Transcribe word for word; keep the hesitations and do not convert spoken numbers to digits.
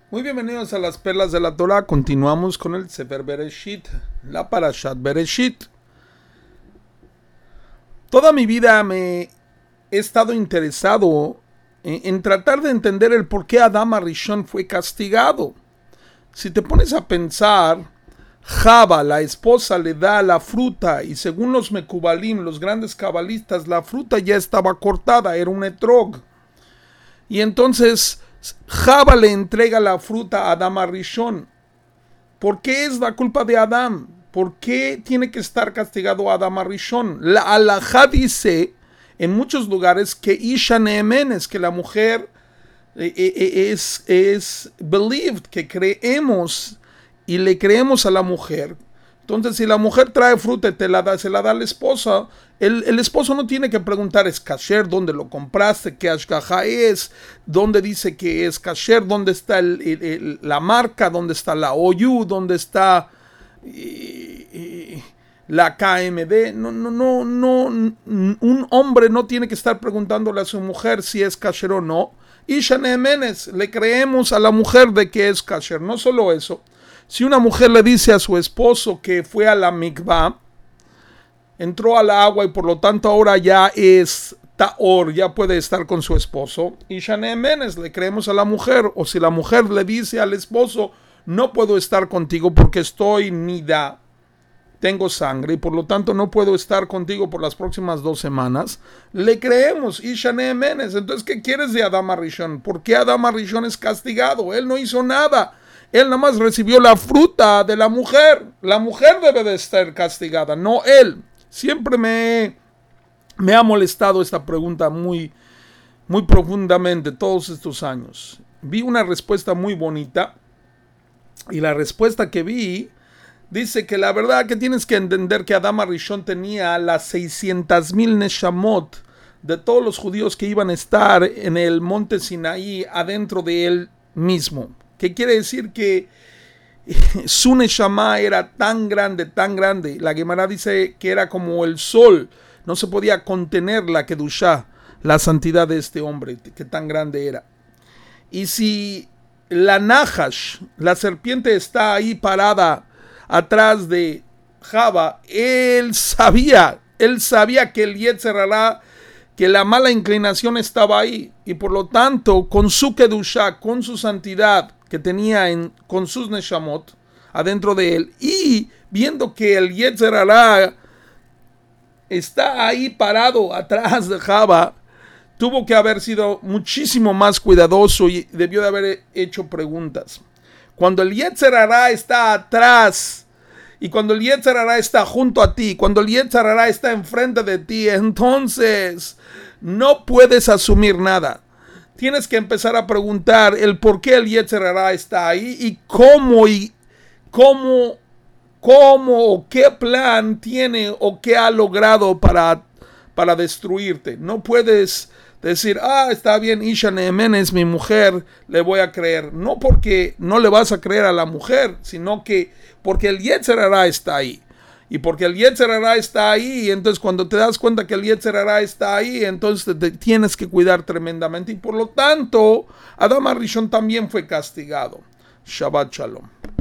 Muy bienvenidos a las perlas de la Torah. Continuamos con el Sefer Bereshit, la Parashat Bereshit. Toda mi vida me he estado interesado en, en tratar de entender el por qué Adam Arishon fue castigado. Si te pones a pensar, Java, la esposa, le da la fruta y según los Mekubalim, los grandes cabalistas, la fruta ya estaba cortada, era un etrog. Y entonces Java le entrega la fruta a Adam Arishon. ¿Por qué es la culpa de Adam? ¿Por qué tiene que estar castigado Adam Arishon? La halajá dice en muchos lugares que Isha Neemenes, que la mujer eh, eh, es, es believed, que creemos y le creemos a la mujer. Entonces, si la mujer trae fruta y te la da, se la da al esposo, el, el esposo no tiene que preguntar, ¿es kasher? ¿Dónde lo compraste? ¿Qué ashgaha es? ¿Dónde dice que es kasher? ¿Dónde está el, el, el, la marca? ¿Dónde está la O U? ¿Dónde está y, y, la K M D? No, no, no, no. Un hombre no tiene que estar preguntándole a su mujer si es kasher o no. Isha Neemenes, le creemos a la mujer de que es kasher. No solo eso. Si una mujer le dice a su esposo que fue a la mikvah, entró al agua y por lo tanto ahora ya es taor, ya puede estar con su esposo, Isha Neemenes, le creemos a la mujer. O si la mujer le dice al esposo, no puedo estar contigo porque estoy nida, tengo sangre y por lo tanto no puedo estar contigo por las próximas dos semanas, le creemos, Isha Neemenes. Entonces, ¿qué quieres de Adam Arishon? ¿Por qué Adam Arishon es castigado? Él no hizo nada. Él nada más recibió la fruta de la mujer. La mujer debe de estar castigada, no él. Siempre me, me ha molestado esta pregunta muy, muy profundamente todos estos años. Vi una respuesta muy bonita y la respuesta que vi dice que la verdad que tienes que entender que Adam Arishon tenía las seiscientas mil neshamot de todos los judíos que iban a estar en el monte Sinaí adentro de él mismo. ¿Qué quiere decir? Que su neshama era tan grande, tan grande. La Gemara dice que era como el sol. No se podía contener la Kedushá, la santidad de este hombre, que tan grande era. Y si la Nahash, la serpiente, está ahí parada atrás de Java, él sabía, él sabía que el Yetzer Hará, que la mala inclinación estaba ahí. Y por lo tanto, con su Kedushá, con su santidad, que tenía en, con sus neshamot adentro de él, y viendo que el Yetzer Hará está ahí parado atrás de Java, tuvo que haber sido muchísimo más cuidadoso y debió de haber hecho preguntas. Cuando el Yetzer Hará está atrás y cuando el Yetzer Hará está junto a ti, cuando el Yetzer Hará está enfrente de ti, entonces no puedes asumir nada. Tienes que empezar a preguntar el por qué el Yetzer Hará está ahí y cómo y cómo, cómo o qué plan tiene o qué ha logrado para, para destruirte. No puedes decir, ah, está bien, Isha Neemenes, mi mujer, le voy a creer. No porque no le vas a creer a la mujer, sino que porque el Yetzer Hará está ahí. Y porque el Yetzer Hará está ahí, entonces cuando te das cuenta que el Yetzer Hará está ahí, entonces te tienes que cuidar tremendamente. Y por lo tanto, Adam Arishon también fue castigado. Shabbat Shalom.